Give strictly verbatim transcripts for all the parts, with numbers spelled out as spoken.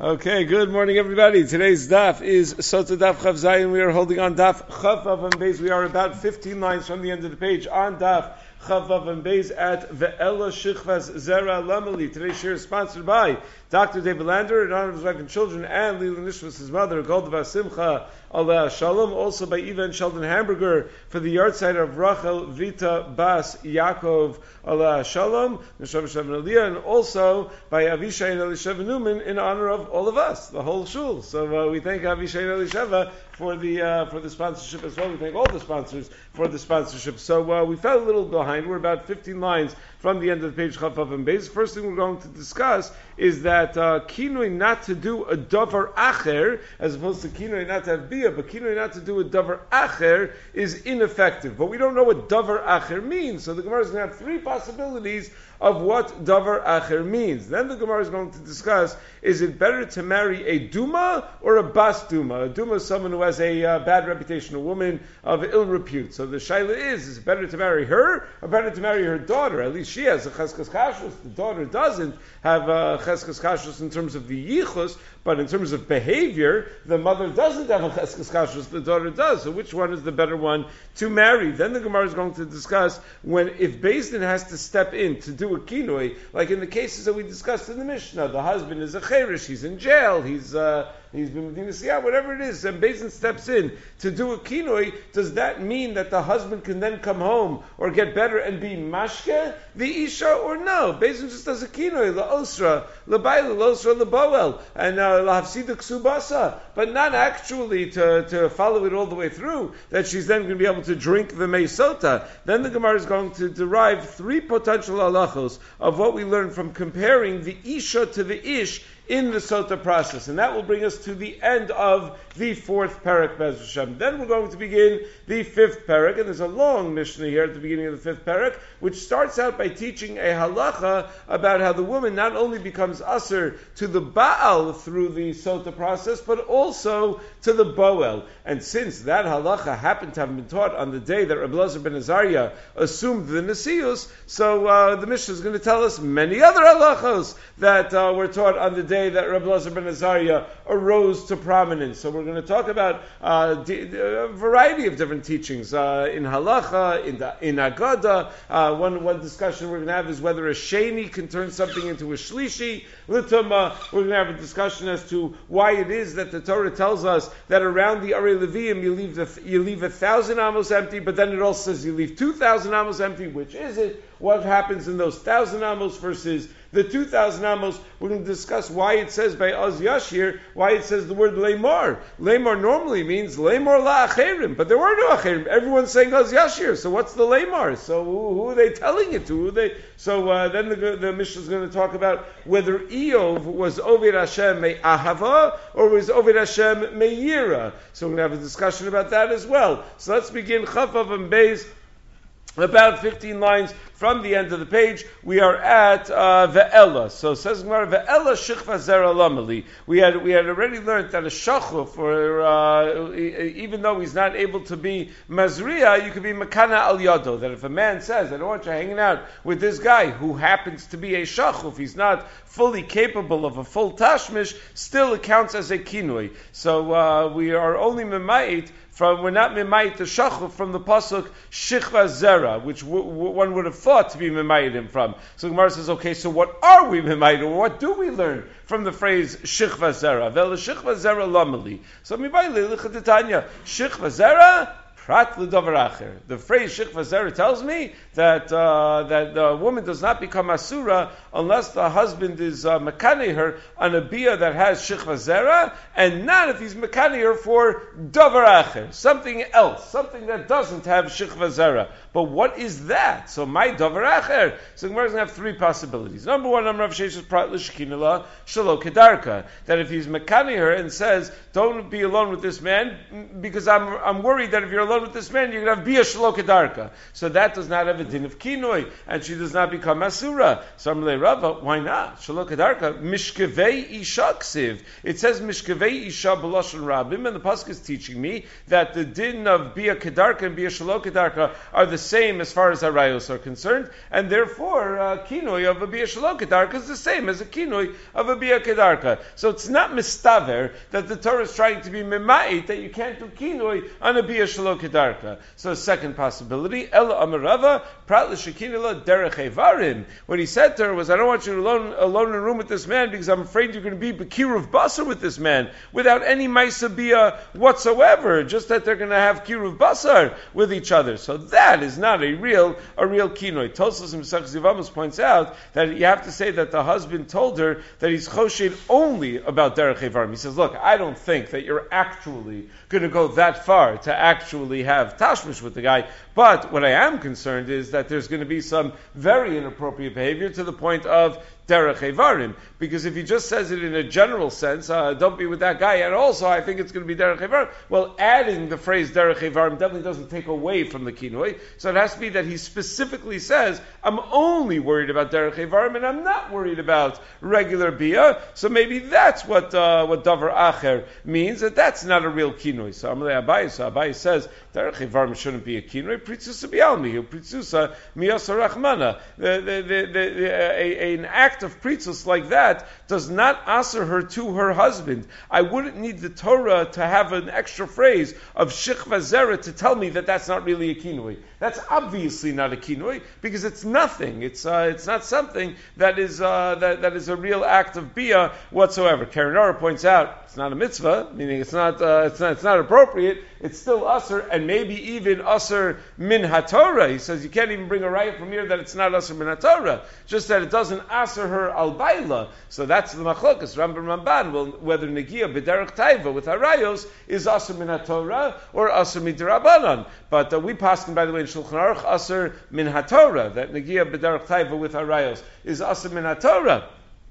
Okay, good morning, everybody. Today's daf is Sota Daf Chav Zayin. We are holding on daf Chav Vav and Beis. We are about fifteen lines from the end of the page on daf Chav Vav and Beis at Ve'ela Shichvas Zera Lamali. Today's share is sponsored by Doctor David Lander in honor of his wife and children, and Lila Nishmas, his mother, Goldava Simcha Allah Shalom. Also by Eva and Sheldon Hamburger for the yard site of Rachel Vita Bas Yaakov Allah Shalom, Neshav Shem Aliyah, and also by Avishai and Elisheva Newman in honor of all of us, the whole shul. So uh, we thank Avishai and Elisheva for the uh, for the sponsorship as well. We thank all the sponsors for the sponsorship. So uh, we fell a little behind. We're about fifteen lines from the end of the page Chav Vav and Beis. First thing we're going to discuss is that uh, kinui not to do a davar acher, as opposed to kinui not to have bia, but kinui not to do a davar acher is ineffective. But we don't know what davar acher means, so the Gemara is going to have three possibilities of what davar acher means. Then the Gemara is going to discuss, is it better to marry a duma or a bas duma? A duma is someone who has a uh, bad reputation, a woman of ill repute. So the shaila is, is it better to marry her or better to marry her daughter? At least she has a cheskas kashrus. The daughter doesn't have a cheskas kashrus in terms of the yichus, but in terms of behavior, the mother doesn't have a cheskas kashrus, the daughter does. So which one is the better one to marry? Then the Gemara is going to discuss when, if Beis Din has to step in to do a kinui, like in the cases that we discussed in the Mishnah, the husband is a cherish, he's in jail, he's uh, he's been medina siyah, whatever it is, and Beis Din steps in to do a kinui, does that mean that the husband can then come home or get better and be mashke the isha, or no? Beis Din just does a kinui, la osra, la bayla, la osra, la boel, and uh, la hafsida ksubasa, but not actually to, to follow it all the way through, that she's then going to be able to drink the meisota. Then the Gemara is going to derive three potential halachos of what we learned from comparing the isha to the ish in the sota process, and that will bring us to the end of the fourth parak, Be'ez Hashem. Then we're going to begin the fifth parak, and there's a long Mishnah here at the beginning of the fifth parak, which starts out by teaching a halacha about how the woman not only becomes usher to the Baal through the sota process, but also to the Boel. And since that halacha happened to have been taught on the day that Rabbi Elazar ben Azariah assumed the Nesius, so uh, the Mishnah is going to tell us many other halachos that uh, were taught on the day that Rabbi Elazar ben Azariah arose to prominence. So we're going to talk about uh, d- d- a variety of different teachings uh, in halacha, in the, in agada. Uh, one one discussion we're going to have is whether a sheni can turn something into a shlishi. Lituma, we're going to have a discussion as to why it is that the Torah tells us that around the Arei Leviim you leave the, you leave a thousand amos empty, but then it also says you leave two thousand amos empty. Which is it? What happens in those thousand amos versus the two thousand amos? We're going to discuss why it says by Oz Yashir, why it says the word Lemar. Lemar normally means Lemar la acherim, but there were no acherim. Everyone's saying Oz Yashir, so what's the Lemar? So who, who are they telling it to? Who are they? So uh, then the, the Mishnah is going to talk about whether Eov was Oved Hashem me Ahava or was Oved Hashem me Yira. So we're going to have a discussion about that as well. So let's begin Chav Vav and Beis. About fifteen lines from the end of the page, we are at uh, Ve'ela. So says Gemara, Ve'ela shichva zera lamali. We had we had already learned that a shachuf, or uh, even though he's not able to be mazriya, you could be makana al yado. That if a man says, I don't want you hanging out with this guy who happens to be a shachuf, he's not fully capable of a full tashmish, still it counts as a kinui. So uh, we are only memayit from, we're not mimayit the shachuf from the pasuk shichva zera, which w- w- one would have thought to be mimayit him from. So Gemara says, okay, so what are we mimayit, or what do we learn from the phrase shichva zera? Vela shichva zera lamali. So mimayit lichatitanya shichva zera prat l'davar acher. The phrase shichva zera tells me that uh, that the woman does not become asura unless the husband is uh, mekane her on a bia that has shichva zera, and not if he's mekane her for davar acher, something else, something that doesn't have shichva zera. But what is that? So my davar acher. So Gemara is going to have three possibilities. Number one, Amar Rav Sheshes prat l'shkinila shelo kedarka. That if he's mekane her and says, don't be alone with this man because I'm I'm worried that if you're alone with this man, you're going to have bia shelo kedarka. So that does not have a din of kinoi, and she does not become asura. So Amalei Rava, why not? Shelo kedarka mishkevei isha ksiv. It says mishkevei isha b'lashon rabim, and the pasuk is teaching me that the din of bia kedarka and bia shelo kedarka are the same as far as harayos are concerned, and therefore uh, kinoi of a bia shelo kedarka is the same as a kinoi of a bia kedarka. So it's not mistaver that the Torah is trying to be memait that you can't do kinoi on a bia shelo kedarka. So a second possibility, ela amarava prat l'shekinila derech evarim. What he said to her was, I don't want you alone alone in a room with this man because I'm afraid you're going to be bekiruv basar with this man without any ma'isa bia whatsoever. Just that they're going to have kiruv basar with each other. So that is not a real a real kinoi. Tosfos Mesach Zivamos points out that you have to say that the husband told her that he's choshed only about derech evarim. He says, look, I don't think that you're actually going to go that far to actually have tashmish with the guy, but what I am concerned is that there's going to be some very inappropriate behavior to the point of derech evarim, because if he just says it in a general sense, uh, don't be with that guy, and also I think it's going to be derech evarim, well, adding the phrase derech evarim definitely doesn't take away from the kinoi, so it has to be that he specifically says, I'm only worried about derech evarim, and I'm not worried about regular bia, so maybe that's what uh, what davar acher means, that that's not a real kinoi. So Amalei Abaye, so Abaye says, derech evarim shouldn't be a kinoi, pritzusa bialmi, pritzusa miyasa rachmana, the, the, the, the, a, an act of pritzus like that does not answer her to her husband. I wouldn't need the Torah to have an extra phrase of shichva zera to tell me that that's not really a kinoi. That's obviously not a kinoi because it's nothing. It's uh, it's not something that is uh, that that is a real act of bia whatsoever. Karen Orr points out it's not a mitzvah, meaning it's not uh, it's not it's not appropriate. It's still usher, and maybe even usher min haTorah. He says you can't even bring a raya from here that it's not usher min haTorah, just that it doesn't usher her al baila. So that's the machlokas Rambam Ramban. Well, whether negia b'derech taiva with harayos is usher min haTorah or usher midrabanan. But uh, we paskin, by the way, in Shulchan Aruch usher min haTorah, that negia b'derech taiva with harayos is usher min haTorah.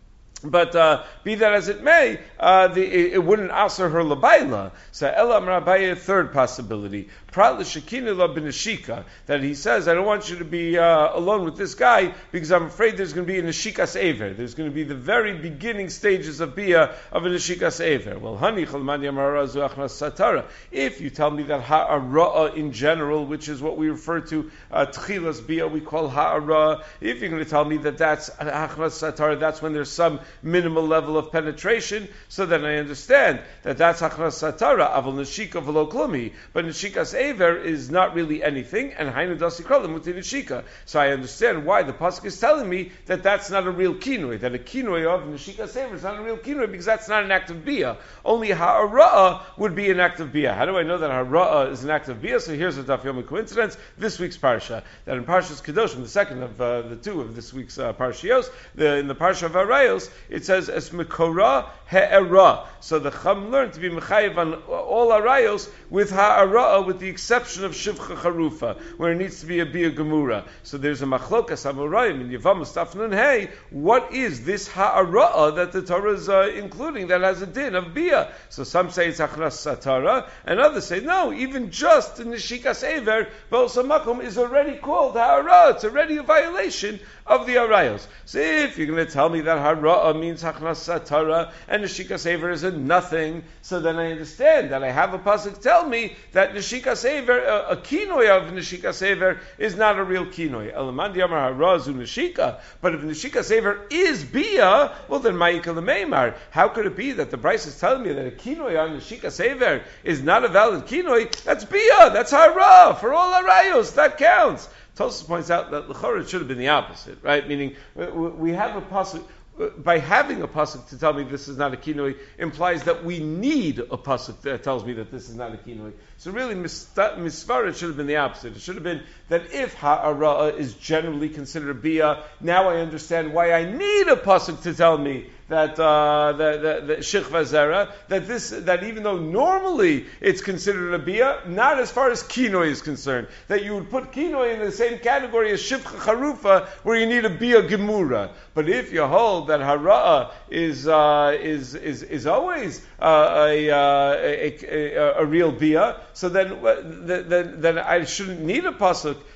But uh, be that as it may, uh, the, it, it wouldn't answer her labaila. So Elam Rabbaye, third possibility, prat l'shekinila b'neshika, that he says, I don't want you to be uh, alone with this guy because I'm afraid there's going to be a neshikas aver. There's going to be the very beginning stages of bia of a neshikas aver. Well, hani chalmani amarazu achnas satara. If you tell me that ha'ara in general, which is what we refer to uh, tchilas bia, we call ha'ara. If you're going to tell me that that's achnas satara, that's when there's some minimal level of penetration, so then I understand that that's achnas satara, aval neshika v'lo klumi, but neshikas aver is not really anything, and hainu dasi krolim uti neshika. So I understand why the pasuk is telling me that that's not a real kinoi, that a kinoi of neshikas aver is not a real kinoi, because that's not an act of bia. Only ha'ara would be an act of bia. How do I know that ha'ara is an act of bia? So here's a daf yomi coincidence, this week's parsha, that in Parshas Kedoshim, the second of uh, the two of this week's uh, parshios, the, in the parsha of Arayos, it says es mikora ha'era. So the Chum learned to be mechayiv on all arayos with ha'ara, with the exception of shivcha charufa, where it needs to be a bia gemura. So there's a machlokas amorayim in Yevamos Daf Nun Hey. What is this ha'ara that the Torah is uh, including that has a din of bia? So some say it's achnas satara, and others say no. Even just in the shikas aver, b'osa makom is already called ha'ara. It's already a violation of the arayos. So if you're going to tell me that ha'ara means achnas satara and neshikas aver is a nothing, so then I understand that I have a pasuk tell me that neshikas aver, a, a kinoi of neshikas aver, is not a real kinoi. Elamandi amar harazu neshika. But if neshikas aver is bia, well then ma'ika l'meimar. How could it be that the Bryce is telling me that a kinoi on neshikas aver is not a valid kinoi? That's bia. That's hara for all arayos. That counts. Tosfos points out that l'chorah it should have been the opposite, right? Meaning we have a pasuk. By having a pasuk to tell me this is not a kinoi implies that we need a pasuk that tells me that this is not a kinoi. So really, misvara, it should have been the opposite. It should have been that if ha'ara is generally considered bia, now I understand why I need a pasuk to tell me that uh, that that, that shichva zera, that this that even though normally it's considered a bia, not as far as kinoi is concerned, that you would put kinoi in the same category as shivcha charufa, where you need a bia gemura. But if you hold that hara is uh, is is is always uh, a, uh, a, a a real bia, so then then then I shouldn't need a pasuk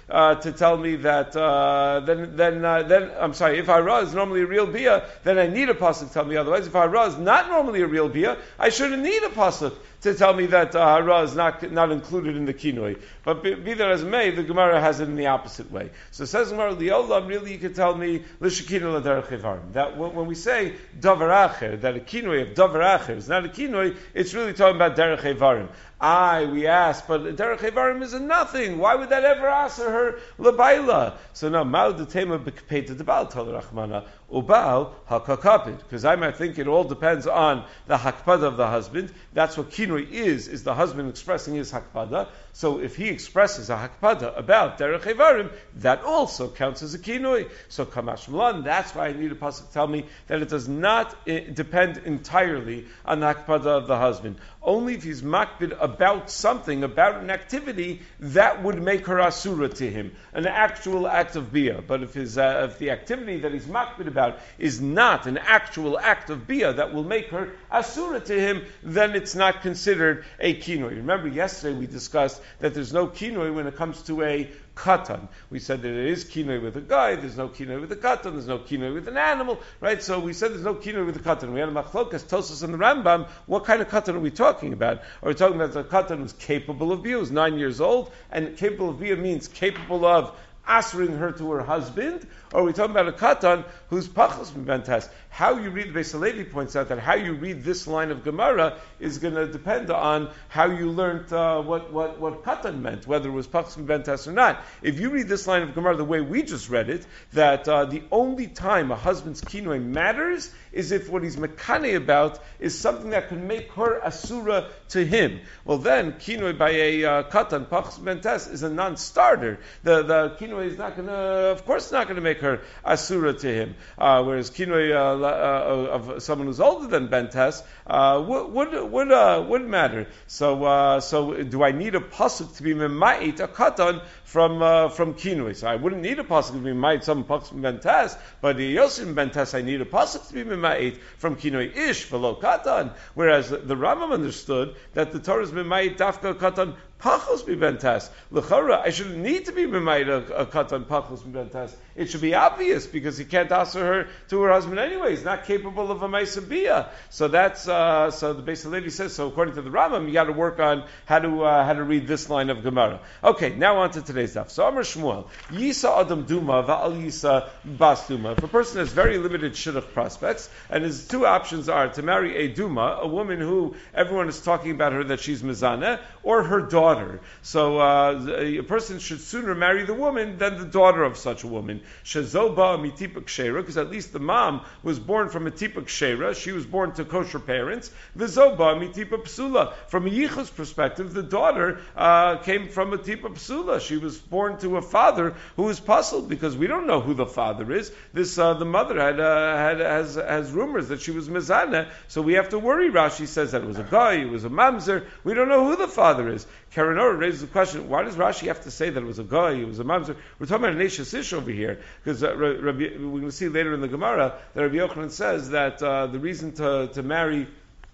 uh, to tell me that uh, then then uh, then I'm sorry. If hara is normally a real bia, then I need a pasuk to tell me otherwise. If hara is not normally a real bia, I shouldn't need a pasuk to tell me that uh, hara is not not included in the kinoi. But be, be that as it may, the Gemara has it in the opposite way. So it says Gemara liolam. Really, you could tell me l'shekinu l'derech evarim. That when we say davar acher, that a kinoi of davar acher is not a kinoi, it's really talking about derech evarim. I, we ask, but derech evarim is a nothing. Why would that ever answer her lebaila? So now, mal detema b'kpeta debal tal rachmana ubal hakakapid. Because I might think it all depends on the hakpada of the husband. That's what kinoi is, is the husband expressing his hakpada. So if he expresses a hakpada about derech evarim, that also counts as a kinoi. So kamash malan, that's why I need a pasuk to tell me that it does not eh, depend entirely on the hakpada of the husband. Only if he's makbid about something, about an activity, that would make her asura to him, an actual act of bia. But if his, uh, if the activity that he's makbid about is not an actual act of bia that will make her asura to him, then it's not considered a kinoi. Remember, yesterday we discussed that there's no kinoi when it comes to a katan. We said that it is kinoi with a guy, there's no kinoi with a katan, there's no kinoi with an animal, right? So we said there's no kinoi with a katan. We had a machlokas, Tosas and the Rambam. What kind of katan are we talking about? Are we talking about a katan who's capable of bia, who's nine years old, and capable of bia means capable of answering her to her husband, or are we talking about a katan who's pachos mibentas? How you read, Beis Halevi points out that how you read this line of Gemara is going to depend on how you learned uh, what, what, what katan meant, whether it was pachos mibentas or not. If you read this line of Gemara the way we just read it, that uh, the only time a husband's kinoi matters is if what he's mekane about is something that can make her asura to him. Well then, kinoi by a uh, katan, pachos mibentas, is a non-starter. The, the kinoi is not going to, of course, not going to make her asura to him. Uh, whereas kinoi uh, uh, of someone who's older than bentes uh, would would would, uh, would matter. So uh, so do I need a pasuk to be memait a katan from uh, from kinoi? So I wouldn't need a pasuk to be memait some pasuk from bentes, but the yosim bentes I need a pasuk to be memait from kinoi ish velo katan. Whereas the, the Rambam understood that the Torah is memait dafka katan pachos b'bentas. L'chara, I shouldn't need to be b'mayit a, a katan pachos b'bentas. It should be obvious because he can't answer her to her husband anyway. He's not capable of a ma'aseh bia. So that's uh, so the Beis Halevi says. So according to the Rambam, you got to work on how to uh, how to read this line of Gemara. Okay, now on to today's daf. So Amar Shmuel, Yisa Adam Duma va'al Yisa Bas Duma. If a person has very limited shidduch prospects, and his two options are to marry a Duma, a woman who everyone is talking about her that she's mizaneh, or her daughter. So uh, a person should sooner marry the woman than the daughter of such a woman. Shezoba mitipa kshera, because at least the mom was born from a tipa kshera. She was born to kosher parents. Vizoba mitipa psula. From a yichus perspective, the daughter uh, came from a tipa psula. She was born to a father who was puzzled because we don't know who the father is. This uh, the mother had uh, had has has rumors that she was mizaneh, so we have to worry. Rashi says that it was a guy, it was a mamzer. We don't know who the father is. Karen Orr raises the question: why does Rashi have to say that it was a guy, it was a mamzer? We're talking about an Eish Ish over here, because uh, we're going to see later in the Gemara that Rabbi Yochanan says that uh, the reason to, to marry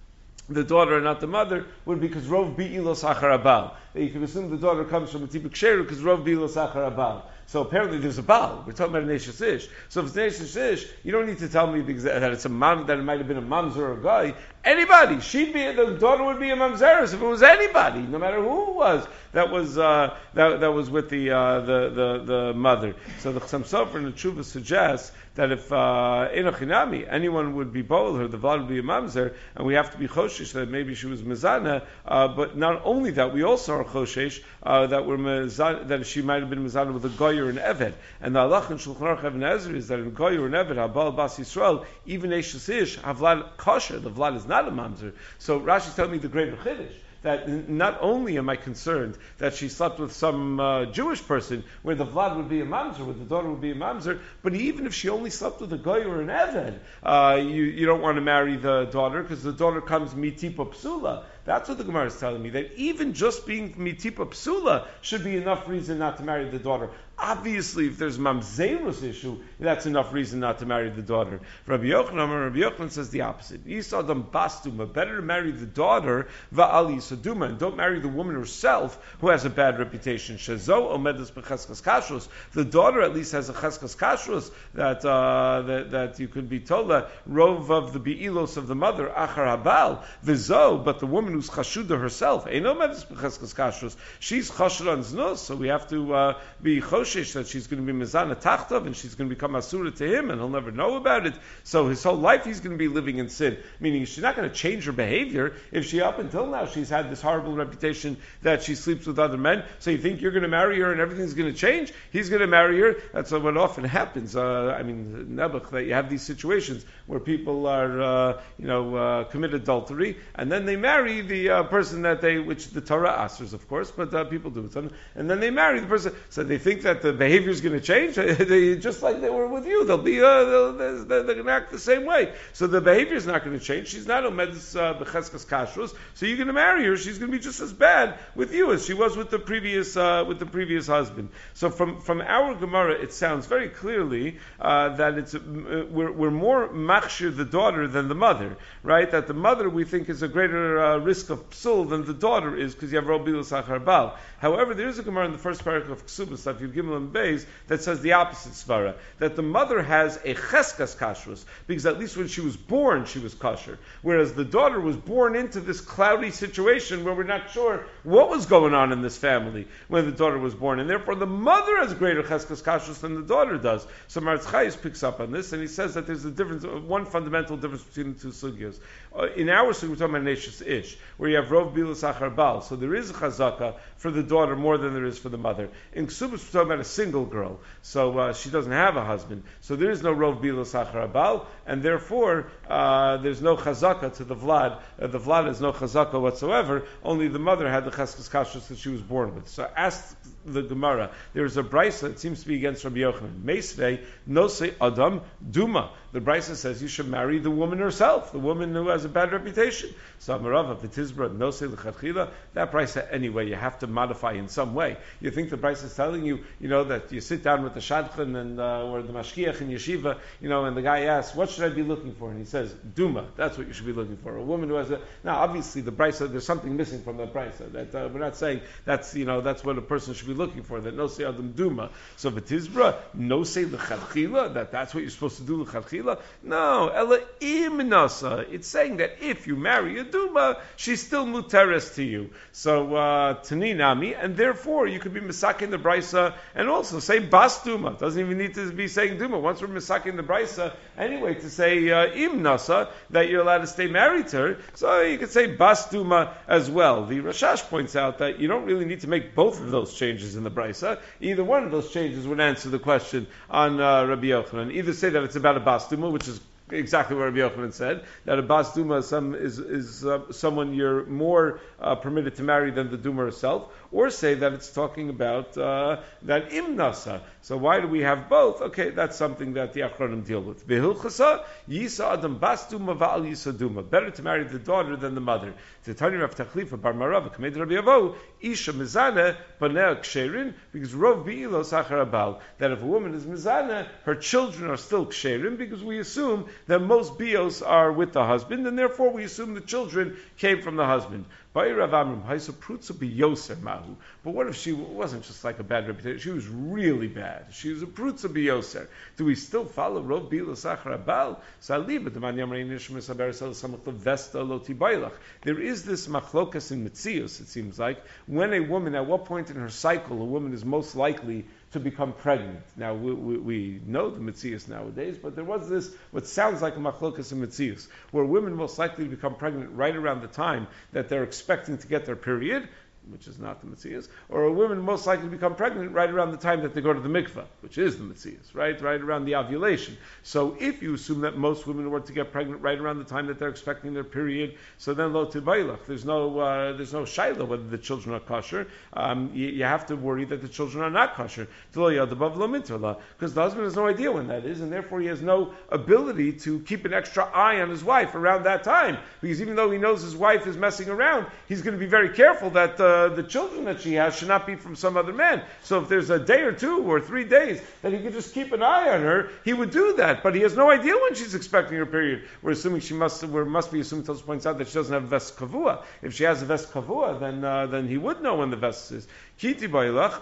the daughter and not the mother would be because Rov Bi'ilos Achar Abal. That you can assume the daughter comes from a Tipik Sheru because Rov Bi'ilos Achar Abal. So apparently there's a Baal. We're talking about an Eish Ish. So if it's an Eish Ish, you don't need to tell me that it's a mam, that it might have been a mamzer or a guy. Anybody. She'd be, the daughter would be a mamzeres if it was anybody, no matter who it was. That was, uh, that, that was with the, uh, the, the, the mother. So the Chassam Sofer in the Tshuva suggests that if, uh, Enochinami, anyone would be bold her, the Vlad would be a mamzer, and we have to be choshesh that maybe she was mezana, uh, but not only that, we also are choshesh, uh, that we're mezana, that she might have been mezana with a goyer and eved. And the halach in Shulchan Aruch Even Ezra is that in goyer and eved, habal bas Yisrael, even Eish Ish, havlad kosher, the Vlad is not a mamzer. So Rashi's telling me the greater chiddush, that not only am I concerned that she slept with some uh, Jewish person where the Vlad would be a mamzer, where the daughter would be a mamzer, but even if she only slept with a goy or an eved, uh, you, you don't want to marry the daughter because the daughter comes mitipa psula. That's what the Gemara is telling me, that even just being mitipa psula should be enough reason not to marry the daughter. Obviously, if there's mamzerus issue, that's enough reason not to marry the daughter. Rabbi Yochanan, Rabbi Yochanan says the opposite. Yisadam bastuma, better to marry the daughter, va'ali yisaduma, and don't marry the woman herself who has a bad reputation. Shazo omedas b'cheskas kashrus. The daughter at least has a cheskas kashrus that, uh, that that you could be told that rove of the beilos of the mother, achar habal, vizo, but the woman who's chashuda herself, eino omedas b'cheskas kashrus. She's chashuda on znus, so we have to uh, be choshesh that she's going to be mizana tachtav and she's going to become asura to him and he'll never know about it. So his whole life he's going to be living in sin, meaning she's not going to change her behavior if she up until now she's had this horrible reputation that she sleeps with other men. So you think you're going to marry her and everything's going to change? He's going to marry her. That's what often happens. Uh, I mean, Nebuch, that you have these situations where people are, uh, you know, uh, commit adultery and then they marry the uh, person that they, which the Torah asks, of course, but uh, people do it. And then they marry the person. So they think that the behavior is going to change. They, just like they were with you, they'll be uh, they'll, they're, they're going to act the same way. So the behavior is not going to change. She's not omedus b'cheskas kashrus. So you're going to marry her. She's going to be just as bad with you as she was with the previous uh, with the previous husband. So from from our Gemara, it sounds very clearly uh, that it's uh, we're, we're more machshir the daughter than the mother, right? That the mother we think is a greater uh, risk of psul than the daughter is because you have Rob Bilus Achar Bal. However, there is a Gemara in the first paragraph of Ksubas, that Yud Gimel and Beis, that says the opposite svara, that the mother has a cheskas kashrus, because at least when she was born, she was kosher, whereas the daughter was born into this cloudy situation where we're not sure what was going on in this family when the daughter was born, and therefore the mother has greater cheskas kashrus than the daughter does. So Maratz Chayes picks up on this, and he says that there's a difference, one fundamental difference between the two sugyos. Uh, in our sugyos, we're talking about Neshus Ish, where you have Rov Bilus Achar Bal, so there is a chazaka for the daughter more than there is for the mother. In Ksubas, we're talking about a single girl, so uh, she doesn't have a husband, so there is no Rov Bilus Achar Bal, and therefore uh, there's no chazaka to the Vlad. Uh, the Vlad has no chazaka whatsoever, only the mother had the cheskas kashrus that she was born with. So ask the Gemara, there's a brisa that seems to be against Rabbi Yochanan. Meisvei nosei adam duma. The brisa says you should marry the woman herself, the woman who has a bad reputation. So Amarava v'tizbra nosei l'chadchila. That brisa anyway you have to modify in some way. You think the brisa is telling you, you know, that you sit down with the shadchan and uh, or the mashkiach in yeshiva, you know, and the guy asks, what should I be looking for? And he says, duma. That's what you should be looking for. A woman who has a. Now, obviously, the brisa, there's something missing from that brisa. That uh, we're not saying that's, you know, that's what a person should be looking for, that no say adam duma. So v'tizbra, no say l'chadchila, that that's what you're supposed to do l'chadchila. No, ela imnasa. It's saying that if you marry a duma, she's still muteres to you. So uh, tani nami, and therefore you could be misakin the brisa and also say bas duma. Doesn't even need to be saying duma. Once we're misakin the brisa anyway to say uh, imnasa that you're allowed to stay married to her, so you could say bas duma as well. The Rashash points out that you don't really need to make both of those changes in the brisa. Either one of those changes would answer the question on uh, Rabbi Yochanan. Either say that it's about a bas duma, which is exactly what Rabbi Yochanan said, that a bas duma some, is, is uh, someone you're more uh, permitted to marry than the duma herself, or say that it's talking about uh, that imnasa. So why do we have both? Okay, that's something that the Achronim deal with. V'hilchasa yisa adam bas duma va'al yisa duma. Better to marry the daughter than the mother. Titani Rav Tachlifa bar Marava Kamed Rabbi Avo isha mizana banea ksherin, because Rov bi'ilos achar abal, that if a woman is mizana, her children are still ksherin, because we assume that most bios are with the husband, and therefore we assume the children came from the husband. But what if she wasn't just like a bad reputation? She was really bad. She was a prutza biyoser. Do we still follow Rov bilos achar abal? There is this machlokas in Metzius, it seems like, when a woman, at what point in her cycle, a woman is most likely to become pregnant. Now, we, we, we know the Metzius nowadays, but there was this, what sounds like a machlokas in Metzius, where women most likely to become pregnant right around the time that they're expecting to get their period, which is not the Metzius, or a woman most likely to become pregnant right around the time that they go to the mikveh, which is the Metzius, right? Right around the ovulation. So if you assume that most women were to get pregnant right around the time that they're expecting their period, so then lo tibaylach, there's no uh, there's no shayla whether the children are kosher. Um, you, you have to worry that the children are not kosher, because the husband has no idea when that is, and therefore he has no ability to keep an extra eye on his wife around that time, because even though he knows his wife is messing around, he's going to be very careful that uh, the, the children that she has should not be from some other man. So if there's a day or two or three days that he could just keep an eye on her, he would do that. But he has no idea when she's expecting her period. We're assuming she must, we must be assuming, Tosfos points out, that she doesn't have ves kavua. If she has a ves kavua, then uh, then he would know when the ves is. Kiti bailach.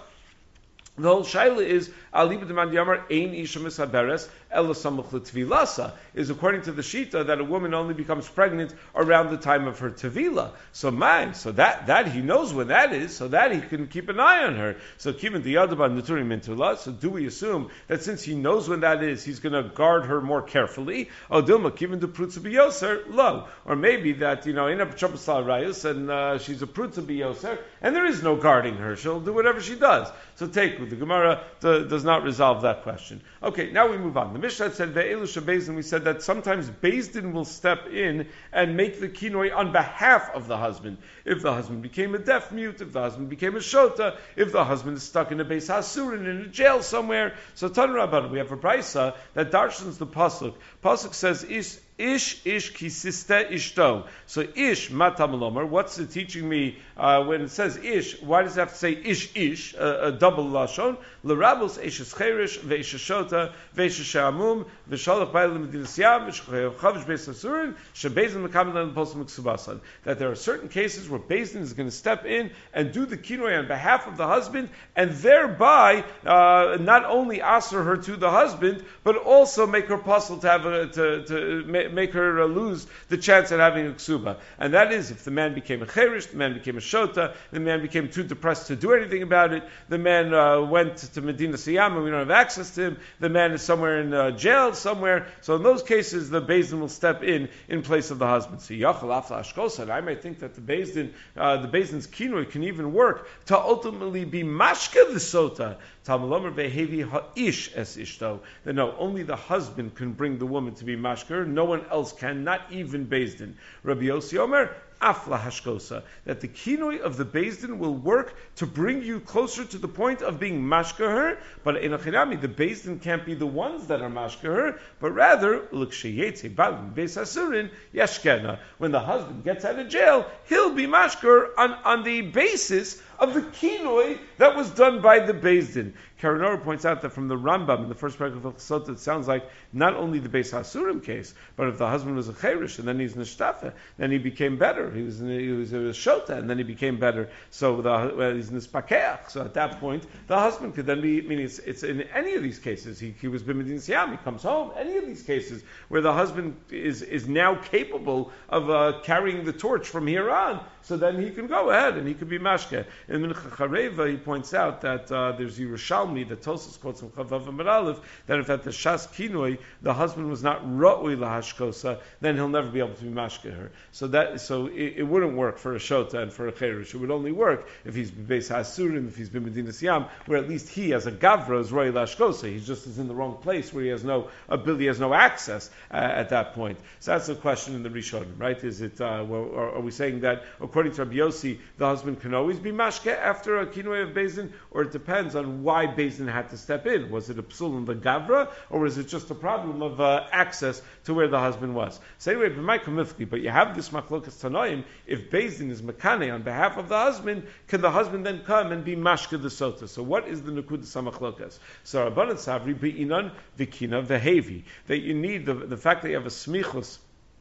The whole shaila is aliba demand yamar ein isha misaberes ela samuch l'tvilasa, is according to the shita that a woman only becomes pregnant around the time of her tevila. So man, so that that he knows when that is, so that he can keep an eye on her. So kiven the yadaba naturim intula. So do we assume that since he knows when that is, he's going to guard her more carefully? Oh, dilma kiven the prutza biyoser lo, or maybe that you know in a p'chapasal rayus and uh, she's a prutza biyoser and there is no guarding her. She'll do whatever she does. So take with the Gemara to, does not resolve that question. Okay, now we move on. The Mishnah said ve'elu shebezdin. We said that sometimes Bezdin will step in and make the kinoi on behalf of the husband. If the husband became a deaf mute, if the husband became a shota, if the husband is stuck in a beis hasurin in a jail somewhere. So Tan Rabban, we have a brisa that darshans the pasuk. Pasuk says ish. Ish ish kisiste ishto. So ish matam lomer. What's it teaching me uh, when it says ish? Why does it have to say ish ish? Uh, a double lashon. L'rabos ishes cherish ve'ish shota ve'ish shamum v'shalach ba'il medinas yam v'chavish beis hasurin shebezin mekamelan posum ksubasan. That there are certain cases where Bezdin is going to step in and do the kinoi on behalf of the husband, and thereby uh, not only answer her to the husband, but also make her possible to have a, to to make make her uh, lose the chance at having a ksuba. And that is if the man became a cherish, the man became a shota, the man became too depressed to do anything about it, the man uh, went to Medina Siyam and we don't have access to him, the man is somewhere in uh, jail somewhere. So in those cases, the Bezdin will step in in place of the husband. So Yachal Afla Ashkosa, I might think that the Bezdin, uh, the Bezdin's kinoi can even work to ultimately be mashka the sota. Talmud vehevi ha'ish es ishto. That no, only the husband can bring the woman to be mashker. No one else can, not even Bezdin. Rabbi Yossi Omer, afla hashkosa, that the kinoi of the Bezdin will work to bring you closer to the point of being mashker her, but in a chinami, the Bezdin can't be the ones that are mashker her, but rather, l'ksheyetze balim beis hasurin yashkena. When the husband gets out of jail, he'll be mashker on, on the basis of the kinoi that was done by the Bezdin. Karanor points out that from the Rambam in the first paragraph of Chasot, it sounds like not only the Beis Hasurim case, but if the husband was a cherish and then he's nishtafa, then he became better. He was he was a shota and then he became better. So the, well, he's nispakeach. So at that point, the husband could then be. I mean, it's, it's in any of these cases. He, he was b'medin siyam. He comes home. Any of these cases where the husband is is now capable of uh, carrying the torch from here on. So then he can go ahead and he could be mashke. In Mincha Chareva, he points out that uh, there's Yerushalmi, the Tosfos quotes from Chavav and Aleph, that if at the Shas Kinoi the husband was not ra'ui lahashkosa, then he'll never be able to be mashke her. So that so it, it wouldn't work for a shota and for a cherush. It would only work if he's beis hasurim, if he's been Medina Siyam, where at least he as a gavra is ra'ui lahashkosa. He just is in the wrong place where he has no ability, he has no access uh, at that point. So that's the question in the Rishonim, right? Is it uh, well, are, are we saying that according to Rabbi Yossi, the husband can always be mashke after a kinoi of Bezdin, or it depends on why Bezdin had to step in? Was it a psul in the gavra, or was it just a problem of uh, access to where the husband was? So anyway, but you have this machlokas tanoim. If Bezdin is makane on behalf of the husband, can the husband then come and be mashke the sota? So what is the nukud samachlokas? So Rabbanan Savri be'inan vikina vehevi, that you need the, the fact that you have a smichus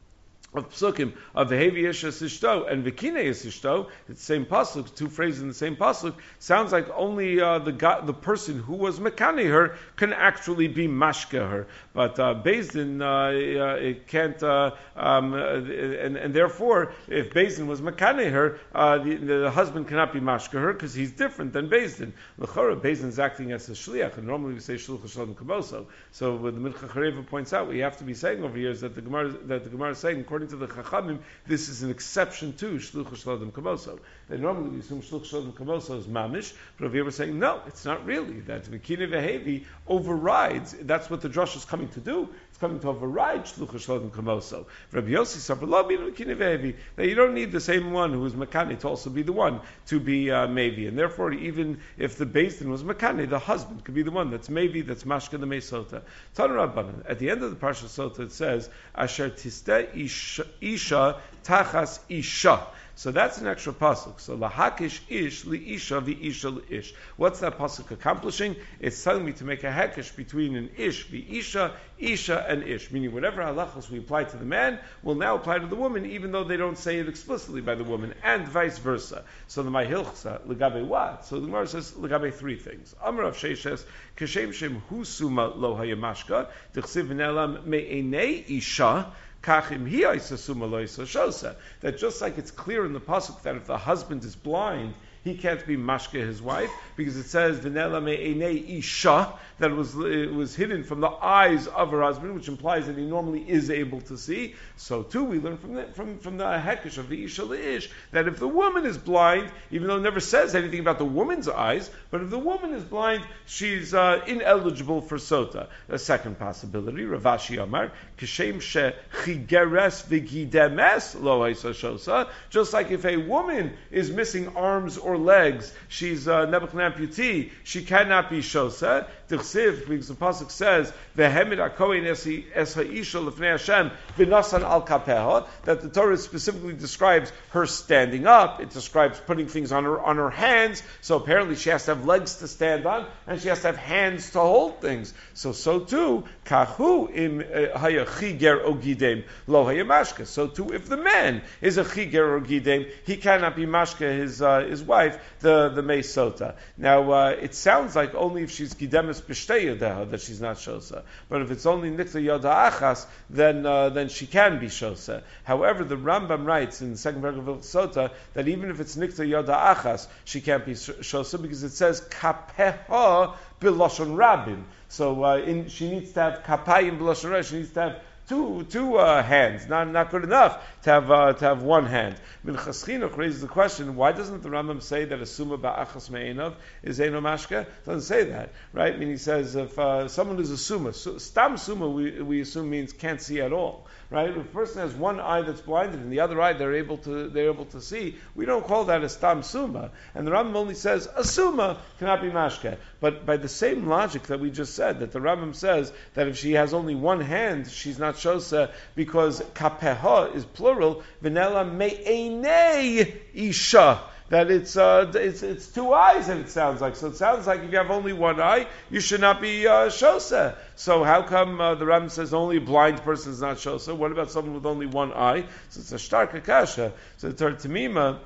of psukim of the hevi yeshas ishto and vikine is ishto, it's the same pasuk, two phrases in the same pasuk, sounds like only uh, the God, the person who was mekane her can actually be mashke her, but uh, Bezdin uh, uh, it can't, uh, um, uh, and, and therefore, if Bezdin was mekane her, uh, the, the husband cannot be mashke her because he's different than Bezdin. L'chora, Bezdin is acting as a shliach, and normally we say shluch shalom kaboso. So, what the Mincha Chareva points out, what you have to be saying over here is that the Gemara that the Gemara is saying, according to the Chachamim, this is an exception to Shluch Shlodim Kamoso. They normally we assume Shluch Shlodim Kamoso is mamish, but over here we're saying no, it's not really. That Vikine Vehevi overrides. That's what the drush is coming to do. It's coming to override Shluch Shlodim Kamoso. Rabbi Yossi Savarlobi and Vikine Vehevi. That you don't need the same one who is Makane to also be the one to be uh, Mevi, and therefore even if the Bezdin was Makane, the husband could be the one that's Mevi, that's Mashka the Meisota. Tanu Rabbanan. At the end of the Parsha Sota it says Asher Tiste Ish Isha tachas isha. So that's an extra pasuk. So lahakish ish li isha vi isha li ish. What's that pasuk accomplishing? It's telling me to make a hekish between an ish vi isha, isha and ish. Meaning whatever halachos we apply to the man will now apply to the woman, even though they don't say it explicitly by the woman, and vice versa. So the Mahilchsa, legabe what? So the Gemara says legabe three things. Amar of Sheishes, kashem shem hu suma lo hayamashka, d'chsiv v'nelam me'enei isha, kachim hi isa suma lo isa shosa. That just like it's clear in the pasuk that if the husband is blind, he can't be mashke his wife, because it says v'nela me'enei isha, that it was it was hidden from the eyes of her husband, which implies that he normally is able to see. So too, we learn from the, from from the hekesh of the isha leish that if the woman is blind, even though it never says anything about the woman's eyes, but if the woman is blind, she's uh, ineligible for sota. A second possibility, Ravashi Amar, kishem she chigeres v'gidemes lo ha'isa shosa. Just like if a woman is missing arms or legs, she's uh, nebuchadnezzar amputee, she cannot be shosa. T'chsiv, because the pasuk says v'hemid akoin es ha'isha lefnei Hashem v'nasan al kapeha, that the Torah specifically describes her standing up. It describes putting things on her on her hands. So apparently she has to have legs to stand on, and she has to have hands to hold things. So so too kahu im haya chiger o gidem lo haya mashke. So too, if the man is a chiger or gidem, he cannot be mashke his uh, his wife, the the meisota. Now uh, it sounds like only if she's gidemis b'shtei yodeha that she's not shosa. But if it's only nikta yoda achas, then uh, then she can be shosa. However, the Rambam writes in the second paragraph of Sota that even if it's nikta yoda achas, she can't be shosa, because it says kapeha b'lashon rabin. So uh, in, she needs to have kapayim b'lashon rabin. She needs to have two two uh, hands. Not not good enough to have uh, to have one hand. Minchas Chinuch raises the question: why doesn't the Rambam say that a suma ba'achas me'enov is eno mashka? Doesn't say that, right? I mean, he says if uh, someone is a suma, so, stam suma we we assume means can't see at all. Right? If a person has one eye that's blinded and the other eye they're able to they're able to see, we don't call that a stam suma. And the Rambam only says a suma cannot be mashke. But by the same logic that we just said, that the Rambam says that if she has only one hand, she's not shosa, because kapeha is plural, v'nela me'enei isha. That it's, uh, it's it's two eyes, and it sounds like. So it sounds like if you have only one eye, you should not be uh, shosa. So how come uh, the Rambam says only a blind person is not shosa? What about someone with only one eye? So it's a stark akasha. So the Torah Tamima,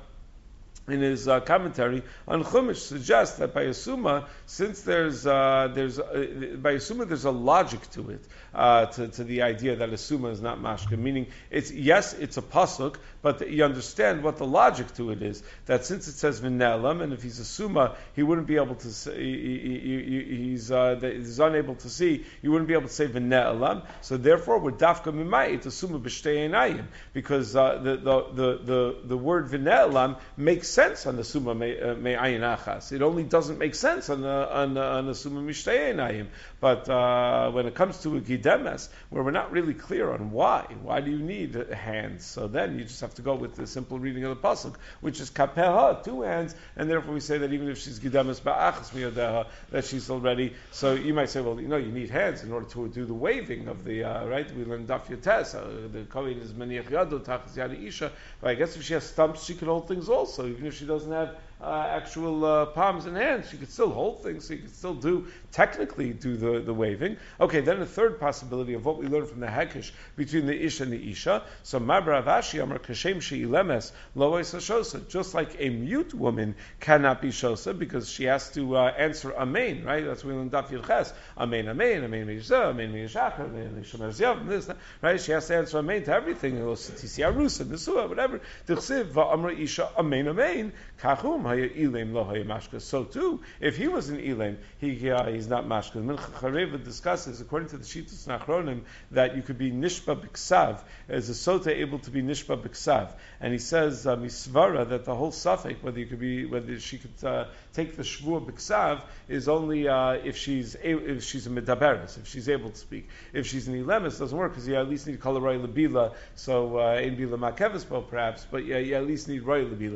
in his uh, commentary on Chumash, suggests that by Asuma, since there's uh, there's uh, by Asuma there's a logic to it, uh, to, to the idea that Asuma is not mashka. Meaning, it's yes, it's a pasuk, but the, you understand what the logic to it is. That since it says v'ne'elam, and if he's Asuma, he wouldn't be able to. Say, he, he, he, he's uh, he's unable to see. You wouldn't be able to say v'ne'elam. So therefore, we're dafka mimayit Asuma b'shtei einayim, because uh, the, the the the the word v'ne'elam makes sense on the summa me'ayin achas. It only doesn't make sense on the on the, on the summa mishtayinayim. But uh, when it comes to a gidemes, where we're not really clear on why, why do you need hands? So then you just have to go with the simple reading of the pasuk, which is kapeha, two hands, and therefore we say that even if she's gidemes ba'achas miyadeha, that she's already. So you might say, well, you know, you need hands in order to do the waving of the uh, right. We learned daf yotes. Uh, the kohen is maniach yado tachas yad isha. But I guess if she has stumps, she can hold things also. Even if she doesn't have uh, actual uh, palms and hands, she could still hold things, so you could still do, technically do the, the waving. Okay, then the third possibility of what we learn from the Hekesh between the Ish and the Isha. So, Mabra Avashi Amar Kashem She'ilemes Lo Isa Shosa. Just like a mute woman cannot be Shosa, because she has to uh, answer Amen, right? That's what we learn Daf Yilches. Amen, Amen, Amen Mishzah, Amen Mishach, Amen Shomer Zyav, this, right? She has to answer Amen to everything. Tisi Arusa, Nesua, whatever. T'chsiv Va'amra Isha Amen, Amen. Kachum Haya Ilem Lo Haya Mashka. So too, if he was an Ilem, he uh, he's not Mashka. Mincha Chareva discusses, according to the Shitas Nachronim, that you could be Nishba B'Ksav, as a Sota able to be Nishba B'Ksav. And he says, uh, Misvara, that the whole suffix, whether you could be, whether she could uh, take the Shvua B'Ksav, is only uh, if she's a, if she's a Medaberes, if she's able to speak. If she's an Ilemis, doesn't work, because you at least need Kol Roy Labila, so uh, in Bila Makevespo perhaps, but yeah, you at least need Roy Labila. So that's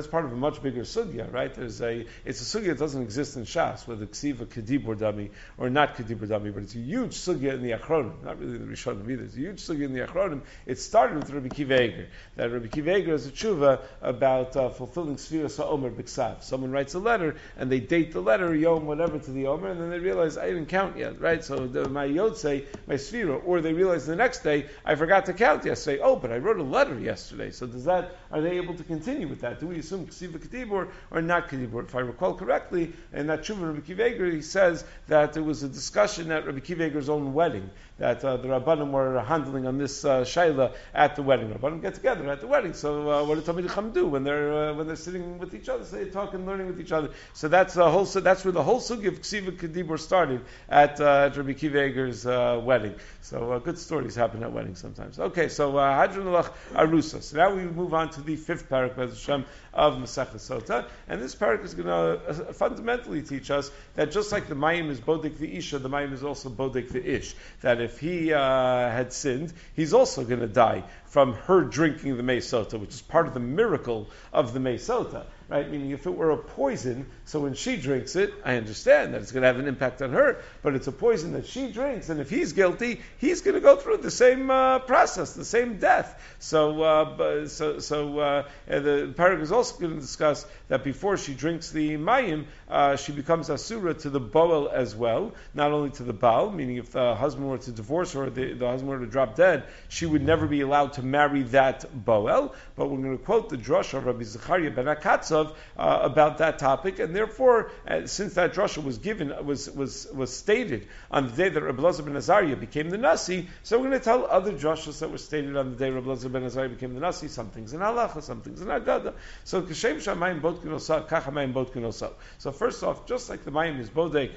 part of a much bigger sugya, right? There's a, it's a sugya that doesn't exist in Shas, whether ksiva kedibur dami or not kedibur dami, but it's a huge sugya in the Achronim, not really in the Rishonim either. It's a huge sugya in the Achronim. It started with Rabbi Kiva Eger, that Rabbi Kiva Eger is a tshuva about uh, fulfilling Sfiras HaOmer B'Ksav. Someone writes a letter, and they date the letter, Yom, whatever, to the Omer, and then they realize, I didn't count yet, right? So the, my Yotzei, my Sfira, or they realize the next day, I forgot to count yesterday. Oh, but I wrote a letter yesterday. So does that, are they able to continue with that? Do we assume Ksiva Kedibur or not Kedibur? If I recall correctly, in that tshuva Rabbi Kiva Eger, he says that there was a discussion at Rabbi Kiva Eger's own wedding, that uh, the Rabbanim were handling on this uh, Shaila at the wedding. Rabbanim get together at the wedding. So uh, what do Talmidei Chacham do when they're uh, when they're sitting with each other? So they talk and learning with each other. So that's the whole. So that's where the whole sugi of Ksiva Kedibur started at, uh, at Rabbi Kiva Eger's uh, wedding. So uh, good stories happen at weddings sometimes. Okay, so Hadron Alach Arusa. So now we move on to the fifth parak Hashem of Masechah Sota, and this parak is going to uh, fundamentally teach us that just like the Mayim is Bodek the Isha, the Mayim is also Bodek the Ish. That if he uh, had sinned, he's also going to die from her drinking the Mei Sota, which is part of the miracle of the Mei Sota. Right? Meaning if it were a poison, so when she drinks it, I understand that it's going to have an impact on her, but it's a poison that she drinks, and if he's guilty, he's going to go through the same uh, process, the same death. So, uh, so, so uh, the parak is also going to discuss that before she drinks the mayim, uh, she becomes asura to the boel as well, not only to the baal, meaning if the husband were to divorce her, or the, the husband were to drop dead, she would never be allowed to marry that boel. But we're going to quote the drasha of Rabbi Zechariah ben Akatzov Uh, about that topic, and therefore, uh, since that drasha was given, was was was stated on the day that Rabbi Elazar ben Azariah became the Nasi, so we're going to tell other drashas that were stated on the day Rabbi Elazar ben Azariah became the Nasi. Some things in halacha, some things in agada. So kashem shamayim bodkin osa, kachamayim bodkin osa. So first off, just like the mayim is bodek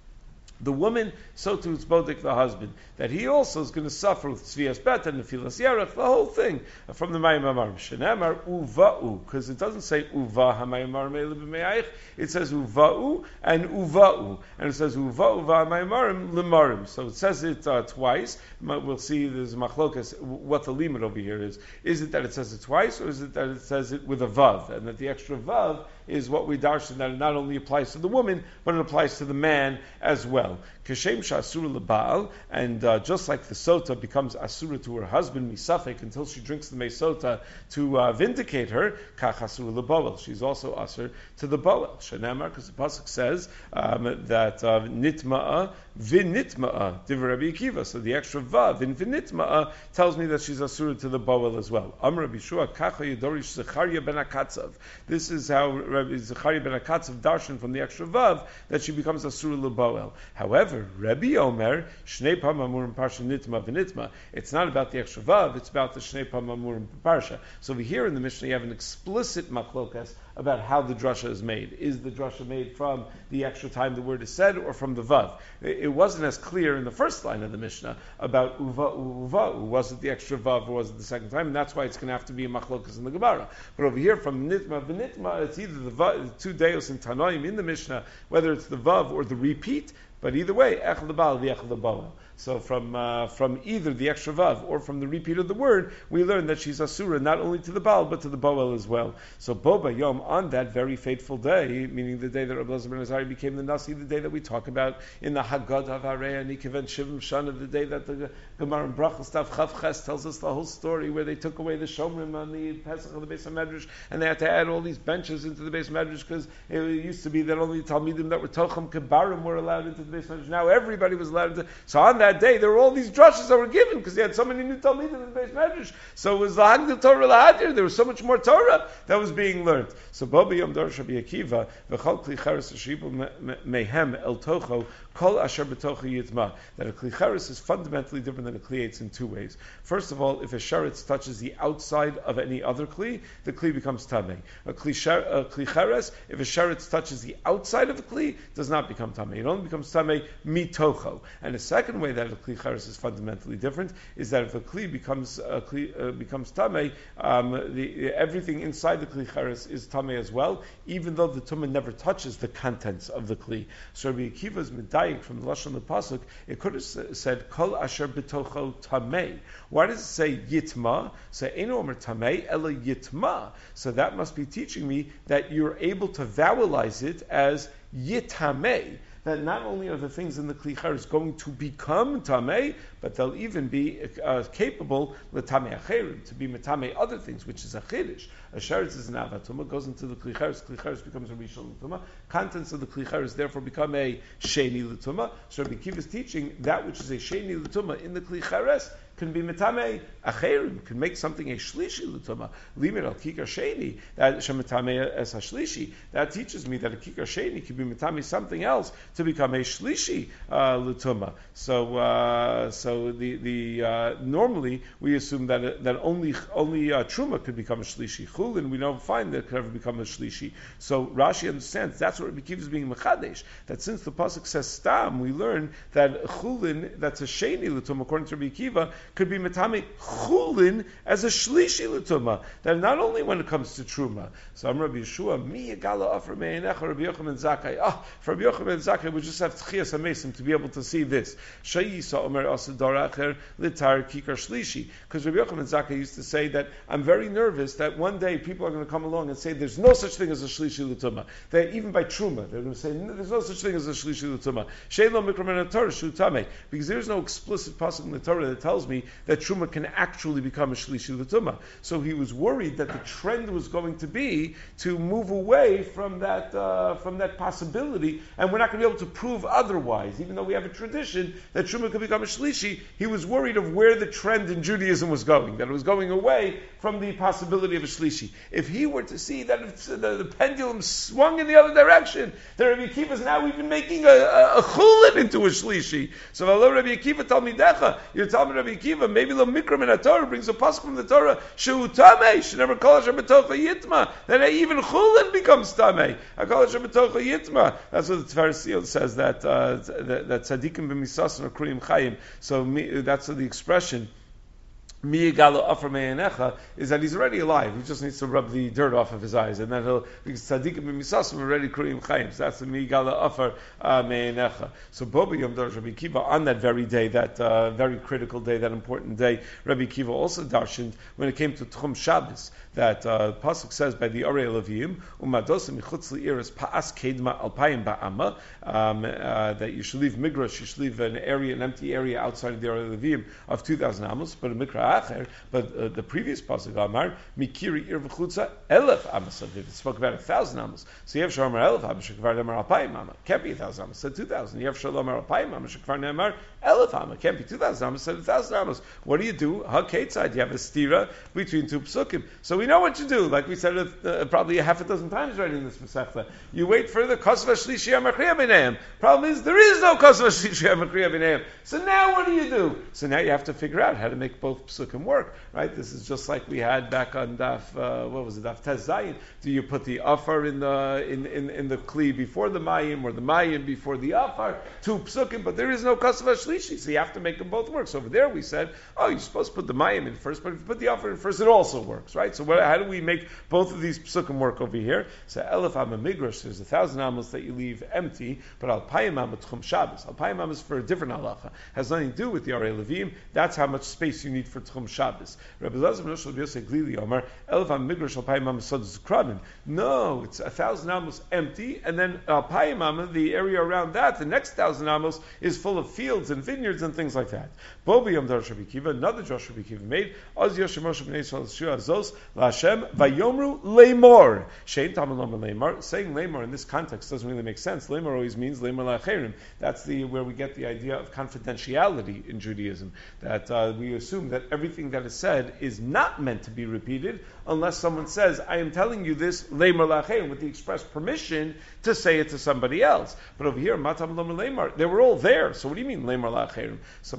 the woman, so too it's bodek the husband, that he also is going to suffer with tzvias bet and nefilas yarach, the whole thing from the mayim amarim. Shenemar uva'u, because it doesn't say uva hamayim amarim ele b'me'ayich, it says uva'u and uva'u, and it says uva'u v'hamayim amarim lemarim. So it says it uh, twice. We'll see there's machlokas what the limit over here is. Is it that it says it twice, or is it that it says it with a vav, and that the extra vav is what we darshan, that it not only applies to the woman, but it applies to the man as well. Kashem sha'asura lebaal, and uh, just like the sota becomes asura to her husband misafek until she drinks the meisota to uh, vindicate her, kach asura lebaal. She's also asur to the boel. Shenamar, because the pasuk says um, that uh, nitma'a vinitma'a divrei Rabbi Akiva. So the extra vav in vinitma'a tells me that she's asura to the boel as well. Amar Rabbi Shua kacha yidorish Zechariah ben Akatzav. This is how Rabbi Zechariah ben Akatzav darshan from the extra vav that she becomes asura lebaal. However, Rabbi Omer, Shnei Pam Amurim Parsha Nitma V'Nitma, it's not about the extra vav, it's about the Shnei Pam Amurim Parsha. So over here in the Mishnah you have an explicit machlokas about how the drasha is made. Is the drasha made from the extra time the word is said, or from the vav? It wasn't as clear in the first line of the Mishnah about uva uva. Was it the extra vav or was it the second time? And that's why it's going to have to be a machlokas in the Gemara. But over here from Nitma V'Nitma, it's either the vav, two deos in Tanoim in the Mishnah, whether it's the vav or the repeat. But either way, ech lebal v'ech lebaal. So from uh, from either the extra vav or from the repeat of the word, we learn that she's asura not only to the baal but to the boel as well. So boba yom, on that very fateful day, meaning the day that Rabbi Elazar ben Azariah became the nasi, the day that we talk about in the Haggadah Hareya Nikeven Shivim Shana, the day that the Gemara in Brachos Tav Chav Ches tells us the whole story where they took away the shomrim on the Pesach of the Beis HaMedrash, and they had to add all these benches into the Beis HaMedrash because it used to be that only the Talmidim that were Tocham Kebarim were allowed into the Beis HaMedrash. Now everybody was allowed into. So on that day, there were all these drushes that were given because they had so many new Talmidim in the Beis Medrash. So it was the Hagdil Torah Lahadir. There was so much more Torah that was being learned. So Bobi Yom Dor Rabbi Akiva v'chol kli cheres shribu mehem el tocho kol asher betocho yitma. That a kli cheres is fundamentally different than a kli eitz in two ways. First of all, if a sheretz touches the outside of any other kli, the kli becomes tamei. A kli cheres, if a sheretz touches the outside of a kli, does not become tamei. It only becomes tamei mitocho. And the second way that a kli cheres is fundamentally different is that if a kli becomes a kli, uh, becomes tamei, um, the, everything inside the kli cheres is tamei as well, even though the tumah never touches the contents of the kli. So Rabbi Akiva's medayik implying from the lashon of the pasuk, it could have said kol asher b'tocho tamei. Why does it say yitma? So ein omer tamei ela yitma. So that must be teaching me that you're able to vowelize it as yitamei. That not only are the things in the Kli Cheres going to become Tamei, but they'll even be uh, capable L'Tamei Acherim, to be Metamei other things, which is a Chiddush. A Sheretz is an Avatuma, goes into the Kli Cheres, Kli Cheres becomes a Rishon L'Tuma, contents of the Kli Cheres therefore become a Sheni L'Tuma. So Rabbi Akiva is teaching that which is a Sheni L'Tuma in the Kli Cheres can be Metamei Acherim, can make something a Shlishi L'Tuma. Limit al Kikar Sheni, that Shemetamei as a Shlishi, that teaches me that a Kikar Sheni can be Metamei something else to become a shlishi uh, l'tuma. So, uh, so the the uh, normally we assume that uh, that only only uh, truma could become a shlishi. Chulin we don't find that it could ever become a shlishi. So Rashi understands that's what Rabbi Akiva is being mechadesh. That since the pasuk says stam, we learn that chulin, that's a sheni l'tuma according to Rabbi Akiva, could be metame chulin as a shlishi l'tuma. That not only when it comes to truma. So I'm Rabbi Yeshua mi yagala afra me'enecha Rabbi Yochanan Zakkai. Ah, for Rabbi Yochanan Zakkai we just have tchias hamesim to be able to see this. Shayisa omer asadar acher litar kikar shlishi. Because Rabbi Yochanan Zakkai used to say that I'm very nervous that one day people are going to come along and say there's no such thing as a shlishi l'tuma. They even by truma they're going to say there's no such thing as a shlishi l'tuma. Sheilo mikra min Torah shutame, because there's no explicit pasuk in the Torah that tells me that truma can actually become a shlishi l'tuma. So he was worried that the trend was going to be to move away from that uh, from that possibility, and we're not going to be able to prove otherwise, even though we have a tradition that truma could become a shlishi. He was worried of where the trend in Judaism was going, that it was going away from the possibility of a shlishi. If he were to see that if the, the pendulum swung in the other direction, that Rabbi Akiva is now even making a, a, a chulin into a shlishi. So although Rabbi Akiva told me decha, you're telling me Rabbi Akiva, maybe the mikra min Torah brings a pasuk from the Torah, shehu tamei, she never calls her betocha yitma, then even chulin becomes tamei. I call it betocha yitma. That's what the Tiferes Seal says, that uh, that, that tzadikim b'misasin or kriyim chayim. So me, that's the expression. Mi yigalo afar me'enecha is that he's already alive. He just needs to rub the dirt off of his eyes, and then he'll because tzadikim b'misasim are already kriyim chayim. So that's the mi yigalo afar me'enecha. So Bobi Yom Darash Rabbi Akiva on that very day, that uh, very critical day, that important day, Rabbi Akiva also darshaned when it came to Tchum Shabbos that uh, pasuk says by the Orei Levim umadosim michutz li'iris pa'as kedma alpayim ba'ama um, uh, that you should leave migrash, you should leave an area, an empty area outside of the Orei Levim of two thousand amos, but a mikra. But uh, the previous pasuk Amar Mikiri Ir v'chutza Elef Amos. It spoke about a thousand amos. So you have Shalom Elef Amos Shekvar Nemar Alpayim Amos. Can't be a thousand amos. Said two thousand. You have Shalom Alpayim Amos Shekvar Nemar Elef Amos. Can't be two thousand amos. Said a thousand amos. What do you do? Hakate side. You have a stira between two psukim. So we know what you do. Like we said uh, probably a half a dozen times right in this Masechta. You wait for the Kosva Shlishi Amakriya B'neim. Problem is there is no Kosva Shlishi Amakriya B'neim. So now what do you do? So now you have to figure out how to make both psukim can work, right? This is just like we had back on Daf, uh, what was it, Daf Tez Zayin. Do you put the Afar in the in, in, in the Kli before the Mayim, or the Mayim before the Afar? Two psukim, but there is no Kasava Shlishi, so you have to make them both work. So over there we said, oh, you're supposed to put the Mayim in first, but if you put the Afar in first, it also works, right? So what, how do we make both of these psukim work over here? So Elef Amma Migrash, there's a thousand amos that you leave empty, but Al Payim Amma Tchum Shabbos. Al Payim Amma is for a different halacha. Has nothing to do with the Orei Levim. That's how much space you need for Tchum Shabbos. Rabbi Elazar ben Rosh Yosef Glili Omer Elvam Migrash Alpayim Amos Sodus Kramin. No, it's a thousand amos empty, and then Alpayim Amos, the area around that, the next thousand amos is full of fields and vineyards and things like that. Bobi Yom Darash Rabbi Akiva, another Josh Rabbi Akiva made Oz Yoshem Moshe Bnei Yisrael Shua Zos LaHashem Vayomru Leimor. Shein Tamalom Leimor. Saying Leimor in this context doesn't really make sense. Leimor always means Leimor LaCherim. That's the where we get the idea of confidentiality in Judaism. That uh, we assume that everything that is said is not meant to be repeated unless someone says, I am telling you this Leimor LaCherim, with the express permission to say it to somebody else. But over here, Matam Lom Leimor, they were all there. So what do you mean Leimor LaCherim? So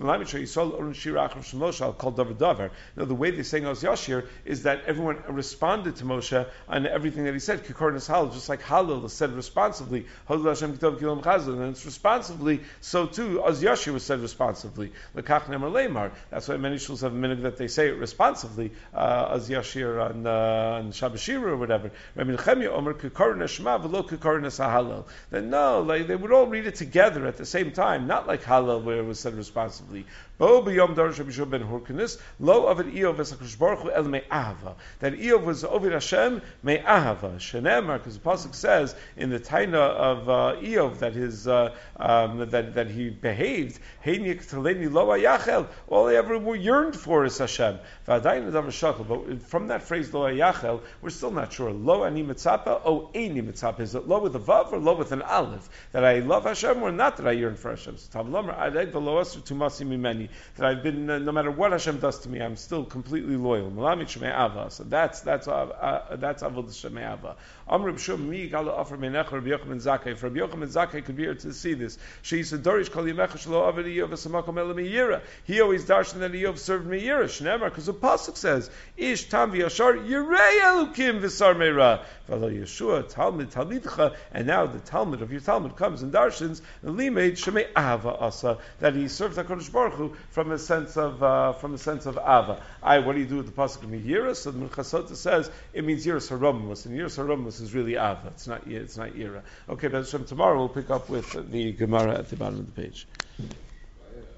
called Davar Davar. Now the way they're saying Oz Yashir is that everyone responded to Moshe on everything that he said. Kikornas Halal, just like Halal said responsively. And it's responsively, so too Oz Yashir was said responsively. Lekach Nemar Leimar. That's why many shuls have a minute that they say it responsively, uh, as Yashir on, uh, on Shabashira or whatever. Rabbi Nechemia Omer Kikarin Shema v'lo Kikarin Hallel. Then no, like they would all read it together at the same time, not like Hallel where it was said responsively. Bo b'yom darash Rabbi Shua ben Hurkanis lo avid Eov v'sakadosh Baruch Hu el me'ahava. That Eov was ovid Hashem me'ahava. Shenemar, because the pasuk says in the Taina of uh, Eov that his uh, um, that that he behaved. Heinik taleni lo ayachel. All he ever yearned for is Hashem. V'adayin adav shakal. But from that phrase lo ayachel, we're still not sure. Lo ani mitzapa. Oh, ani mitzapa. Is it lo with a vav or lo with an aleph? That I love Hashem or not that I yearn for Hashem? So Tav Lomer adeg v'lo aser tumasi mimeni. That I've been, uh, no matter what Hashem does to me, I'm still completely loyal. Malamit Shemei Ava. So that's that's uh, uh, that's Avodah Shemei Ava. Amr B'Shum Mi Gala Offer Meinecha Rabbi Yochanan Zakkai. If Rabbi Yochanan Zakkai could be here to see this, she said Dorish Kol Yimecha Shelo Avad Eov V'Samakom Ela Meira. He always darshan that Eov served Meira. Shneimar, because the pasuk says Ish Tam V'Yashar Yirei Elukim V'Sar Meira. V'Lo Yeshua Talmud Talmidcha. And now the Talmud of your Talmud comes and darshans Limeid Shemei Ava Asa, that he served HaKadosh Baruch Hu from a sense of uh, from a sense of Ava. I what do you do with the pasuk of Meira? So the Minchasota says it means Yiras Haromus, and Yiras Haromus is really Ava. It's not it's not Yira. Okay, but tomorrow we'll pick up with the Gemara at the bottom of the page.